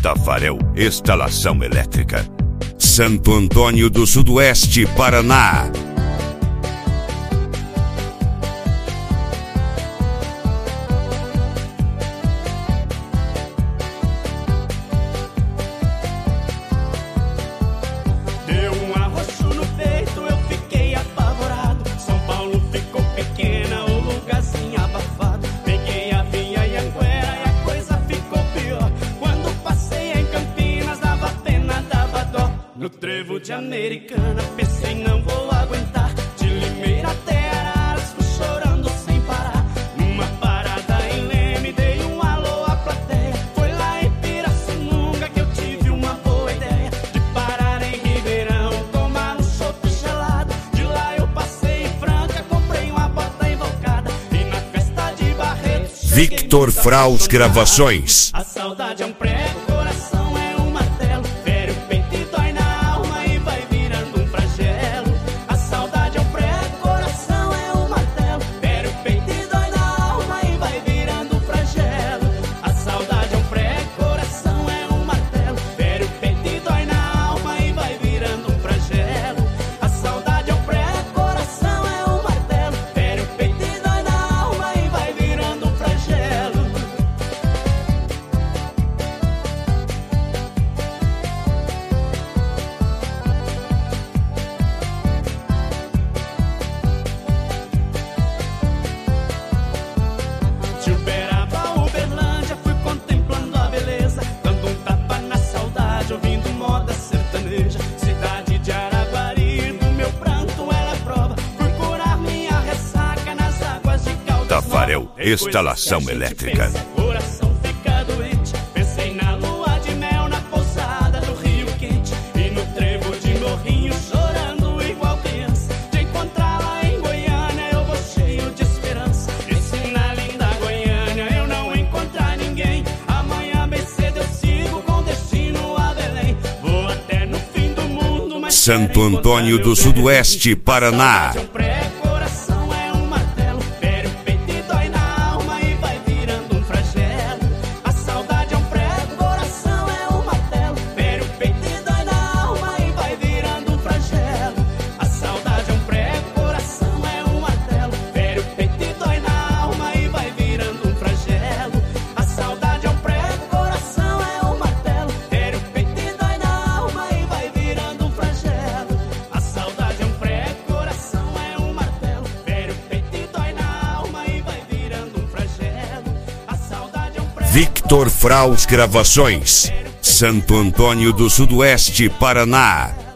Tafarel Instalação Elétrica, Santo Antônio do Sudoeste, Paraná. Deu um arroxo no peito, eu fiquei apavorado. São Paulo ficou pequena, o lugarzinho abafado. Peguei a via Anhanguera e a coisa ficou pior. Quando passei em Campinas, dava pena, dava dó. No trevo de Americana, pensei não vou aguentar. De Limeira até Araras, fui chorando sem parar. Numa parada em Leme, dei um alô à plateia. Foi lá em Pirassununga que eu tive uma boa ideia de parar em Ribeirão, tomar um chopp gelado. De lá eu passei em Franca, comprei uma bota invocada. E na festa de Barretos, Victor Fraus Gravações. a saudade é um prego, o coração é um martelo. Fere o peito e dói na alma e vai virando um flagelo. A saudade é um prego, o coração é um martelo. Fere o peito e dói na alma e vai virando um flagelo. A saudade é um prego, o coração é um martelo. Fere o peito e dói na alma e vai virando um flagelo. A saudade é um prego, o coração é um martelo. Fere o peito e dói na alma e vai virando um flagelo. De Uberaba a Uberlândia, fui contemplando a beleza, dando um tapa na saudade, ouvindo moda sertaneja. Cidade de Araguari, do meu pranto ela é prova. Fui curar minha ressaca nas águas de Caldas Tafarel Novas. Tem coisas Instalação que a gente Elétrica. pensa, coração fica doente. Pensei na lua de mel, na pousada do Rio Quente, e no trevo de Morrinho, chorando igual criança. De encontrá-la em Goiânia, eu vou cheio de esperança. E se na linda Goiânia eu não encontrar ninguém, amanhã bem cedo eu sigo com destino a Belém. Vou até no fim do mundo, mas Santo quero encontrar Antônio meu do bem. Sudoeste, Paraná. Saudade é um prego, coração é um martelo. Fere o peito e dói na alma e vai virando um flagelo. A saudade é um prego, coração é um martelo. Fere o peito e dói na alma e vai virando um flagelo. A saudade é um prego, coração é um martelo. Fere o peito e dói na alma e vai virando um flagelo. A saudade é um prego, coração é um martelo. Fere o peito e dói na alma e vai virando um flagelo. A saudade é um prego, coração é um martelo. Fere o peito e dói na alma e vai virando um flagelo. A saudade é um prego. Victor Fraus Gravações, Santo Antônio do Sudoeste, Paraná.